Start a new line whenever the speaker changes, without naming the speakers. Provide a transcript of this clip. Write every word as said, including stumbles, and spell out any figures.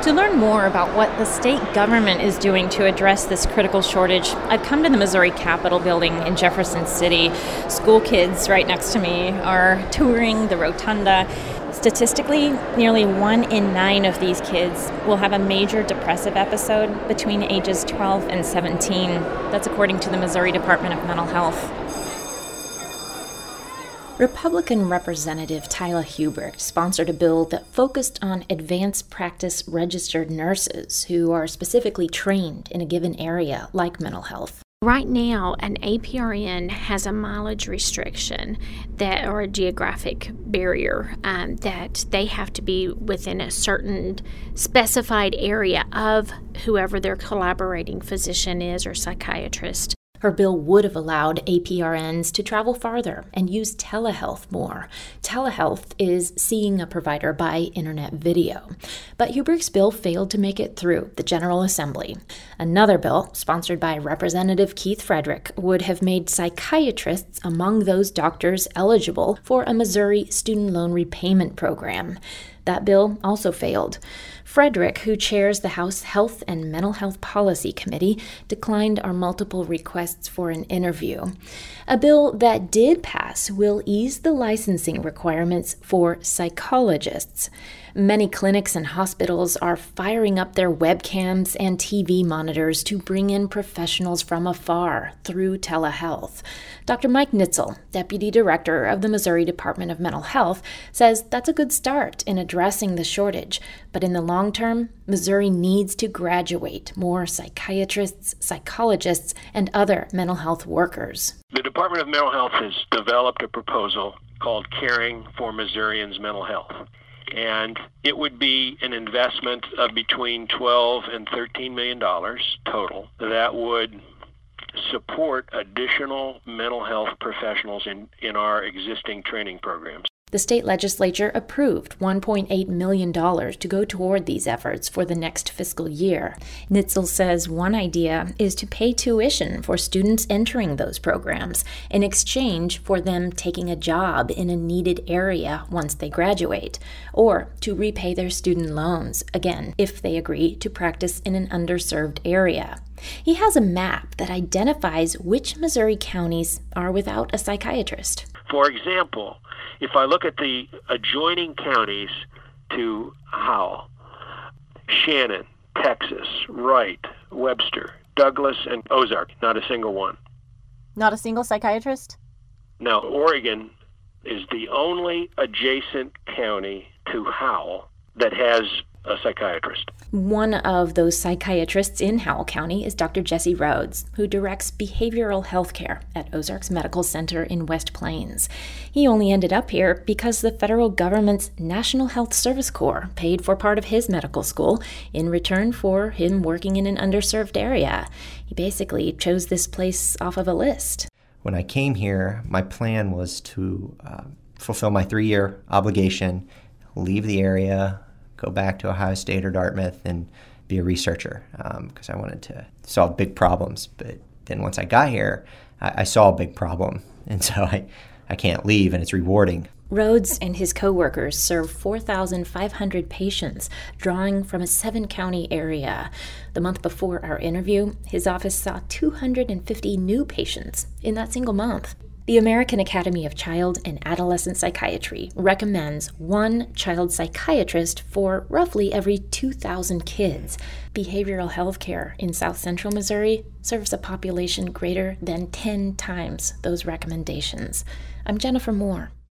To learn more about what the state government is doing to address this critical shortage, I've come to the Missouri Capitol building in Jefferson City. School kids right next to me are touring the rotunda. Statistically, nearly one in nine of these kids will have a major depressive episode between ages twelve and seventeen. That's according to the Missouri Department of Mental Health. Republican Representative Tyler Huebrecht sponsored a bill that focused on advanced practice registered nurses who are specifically trained in a given area like mental health.
Right now, an A P R N has a mileage restriction that, or a geographic barrier um, that they have to be within a certain specified area of whoever their collaborating physician is or psychiatrist.
Her bill would have allowed A P R Ns to travel farther and use telehealth more. Telehealth is seeing a provider by internet video. But Huebrecht's bill failed to make it through the General Assembly. Another bill, sponsored by Representative Keith Frederick, would have made psychiatrists among those doctors eligible for a Missouri student loan repayment program. That bill also failed. Frederick, who chairs the House Health and Mental Health Policy Committee, declined our multiple requests for an interview. A bill that did pass will ease the licensing requirements for psychologists. Many clinics and hospitals are firing up their webcams and T V monitors to bring in professionals from afar through telehealth. Doctor Mike Nitzel, Deputy Director of the Missouri Department of Mental Health, says that's a good start in addressing the shortage, but in the long term, Missouri needs to graduate more psychiatrists, psychologists, and other mental health workers.
The Department of Mental Health has developed a proposal called Caring for Missourians' Mental Health. And it would be an investment of between twelve and thirteen million dollars total that would support additional mental health professionals in, in our existing training programs.
The state legislature approved one point eight million dollars to go toward these efforts for the next fiscal year. Nitzel says one idea is to pay tuition for students entering those programs in exchange for them taking a job in a needed area once they graduate, or to repay their student loans, again, if they agree to practice in an underserved area. He has a map that identifies which Missouri counties are without a psychiatrist.
For example, if I look at the adjoining counties to Howell, Shannon, Texas, Wright, Webster, Douglas, and Ozark, not a single one.
Not a single psychiatrist?
Now, Oregon is the only adjacent county to Howell that has a psychiatrist.
One of those psychiatrists in Howell County is Doctor Jesse Rhodes, who directs behavioral health care at Ozarks Medical Center in West Plains. He only ended up here because the federal government's National Health Service Corps paid for part of his medical school in return for him working in an underserved area. He basically chose this place off of a list.
When I came here, my plan was to uh, fulfill my three-year obligation, leave the area, go back to Ohio State or Dartmouth and be a researcher because um, I wanted to solve big problems. But then once I got here, I, I saw a big problem, and so I, I can't leave, and it's rewarding.
Rhodes and his co-workers serve four thousand five hundred patients, drawing from a seven-county area. The month before our interview, his office saw two hundred fifty new patients in that single month. The American Academy of Child and Adolescent Psychiatry recommends one child psychiatrist for roughly every two thousand kids. Behavioral health care in South Central Missouri serves a population greater than ten times those recommendations. I'm Jennifer Moore.